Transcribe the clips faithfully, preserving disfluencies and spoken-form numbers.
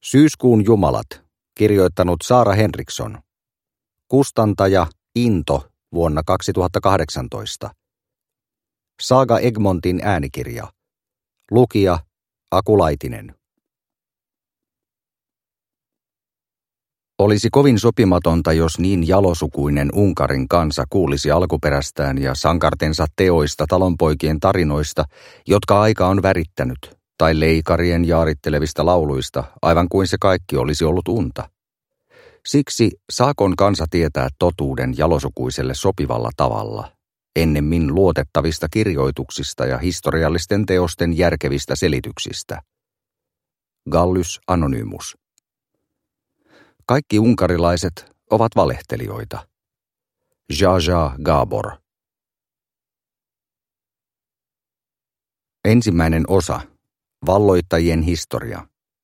Syyskuun jumalat, kirjoittanut Saara Henriksson. Kustantaja Into vuonna kaksituhattakahdeksantoista. Saga Egmontin äänikirja. Lukija Aku Laitinen. Olisi kovin sopimatonta, jos niin jalosukuinen Unkarin kansa kuulisi alkuperästään ja sankartensa teoista talonpoikien tarinoista, jotka aika on värittänyt, tai leikarien jaarittelevista lauluista, aivan kuin se kaikki olisi ollut unta. Siksi saakon kansa tietää totuuden jalosukuiselle sopivalla tavalla, ennemmin luotettavista kirjoituksista ja historiallisten teosten järkevistä selityksistä. Gallus Anonymus. Kaikki unkarilaiset ovat valehtelijoita. Zsa-Zsa Gábor. Ensimmäinen osa. Valloittajien historia.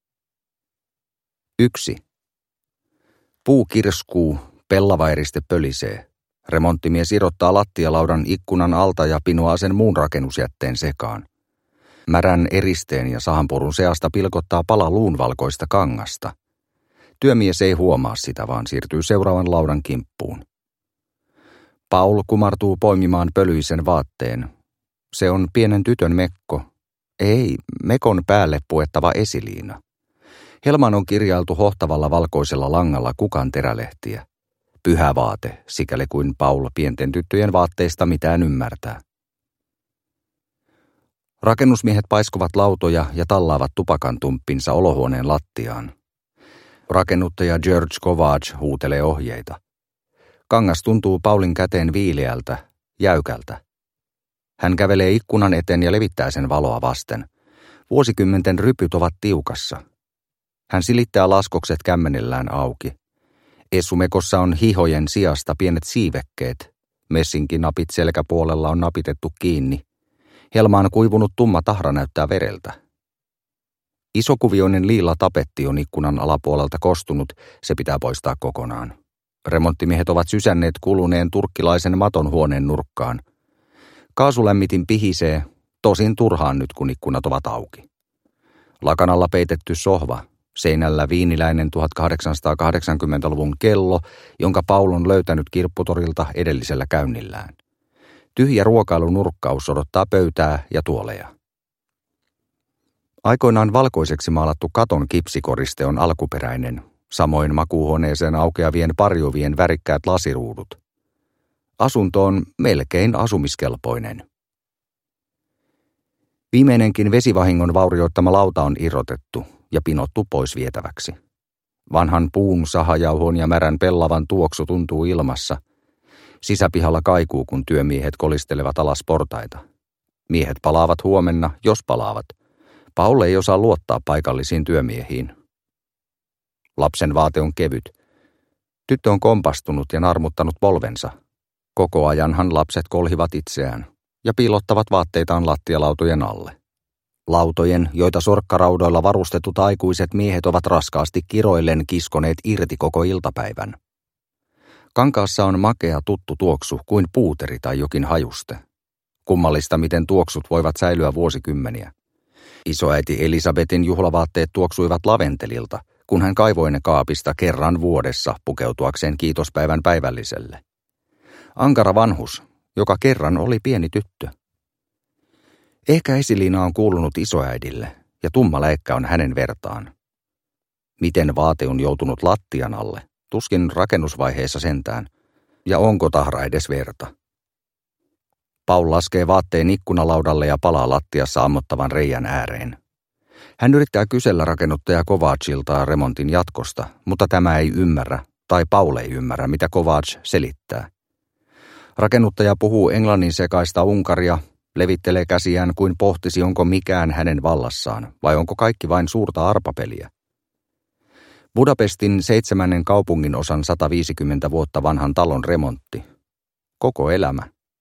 yksi. Puu kirskuu, pellavaeriste pölisee. Remonttimies irrottaa lattialaudan ikkunan alta ja pinoaa sen muun rakennusjätteen sekaan. Märän eristeen ja sahanpurun seasta pilkottaa pala luunvalkoista kangasta. Työmies ei huomaa sitä, vaan siirtyy seuraavan laudan kimppuun. Paul kumartuu poimimaan pölyisen vaatteen. Se on pienen tytön mekko. Ei, mekon päälle puettava esiliina. Helmaan on kirjailtu hohtavalla valkoisella langalla kukan terälehtiä. Pyhä vaate, sikäli kuin Paul pienten tyttöjen vaatteista mitään ymmärtää. Rakennusmiehet paiskovat lautoja ja tallaavat tupakan tumppinsa olohuoneen lattiaan. Rakennuttaja George Kovacs huutelee ohjeita. Kangas tuntuu Paulin käteen viileältä, jäykältä. Hän kävelee ikkunan eteen ja levittää sen valoa vasten. Vuosikymmenten rypyt ovat tiukassa. Hän silittää laskokset kämmenellään auki. Essumekossa on hihojen sijasta pienet siivekkeet. Messinkinapit selkäpuolella on napitettu kiinni. Helmaan kuivunut tumma tahra näyttää vereltä. Isokuvioinen liila tapetti on ikkunan alapuolelta kostunut, se pitää poistaa kokonaan. Remonttimiehet ovat sysänneet kuluneen turkkilaisen maton huoneen nurkkaan. Kaasulämmitin pihisee, tosin turhaan nyt kun ikkunat ovat auki. Lakanalla peitetty sohva, seinällä viiniläinen tuhatkahdeksansataakahdeksankymmentäluvun kello, jonka Paul on löytänyt kirpputorilta edellisellä käynnillään. Tyhjä ruokailunurkkaus odottaa pöytää ja tuoleja. Aikoinaan valkoiseksi maalattu katon kipsikoriste on alkuperäinen, samoin makuuhuoneeseen aukeavien parjuvien värikkäät lasiruudut. Asunto on melkein asumiskelpoinen. Viimeinenkin vesivahingon vaurioittama lauta on irrotettu ja pinottu pois vietäväksi. Vanhan puun, sahajauhon ja märän pellavan tuoksu tuntuu ilmassa. Sisäpihalla kaikuu, kun työmiehet kolistelevat alas portaita. Miehet palaavat huomenna, jos palaavat. Paul ei osaa luottaa paikallisiin työmiehiin. Lapsen vaate on kevyt. Tyttö on kompastunut ja narmuttanut polvensa. Koko ajanhan lapset kolhivat itseään ja piilottavat vaatteitaan lattialautojen alle. Lautojen, joita sorkkaraudoilla varustetut aikuiset miehet ovat raskaasti kiroillen kiskoneet irti koko iltapäivän. Kankaassa on makea tuttu tuoksu kuin puuteri tai jokin hajuste. Kummallista, miten tuoksut voivat säilyä vuosikymmeniä. Isoäiti Elisabetin juhlavaatteet tuoksuivat laventelilta, kun hän kaivoi ne kaapista kerran vuodessa pukeutuakseen kiitospäivän päivälliselle. Ankara vanhus, joka kerran oli pieni tyttö. Ehkä esiliina on kuulunut isoäidille ja tumma läikkä on hänen vertaan. Miten vaate on joutunut lattian alle, tuskin rakennusvaiheessa sentään, ja onko tahra edes verta? Paul laskee vaatteen ikkunalaudalle ja palaa lattiassa ammottavan reijän ääreen. Hän yrittää kysellä rakennuttaja Kovacilta remontin jatkosta, mutta tämä ei ymmärrä, tai Paul ei ymmärrä, mitä Kovacs selittää. Rakennuttaja puhuu englannin sekaista unkaria, levittelee käsiään kuin pohtisi, onko mikään hänen vallassaan, vai onko kaikki vain suurta arpapeliä. Budapestin seitsemännen kaupungin osan sataviisikymmentä vuotta vanhan talon remontti. Koko elämä.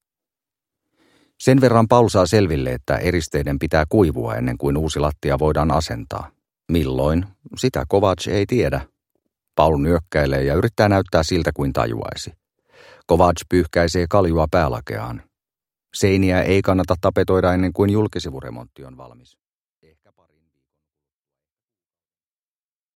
Sen verran Paul saa selville, että eristeiden pitää kuivua ennen kuin uusi lattia voidaan asentaa. Milloin? Sitä Kovacs ei tiedä. Paul nyökkäilee ja yrittää näyttää siltä kuin tajuaisi. Kovacs pyyhkäisee kaljua päälakeaan. Seiniä ei kannata tapetoida ennen kuin julkisivuremontti on valmis.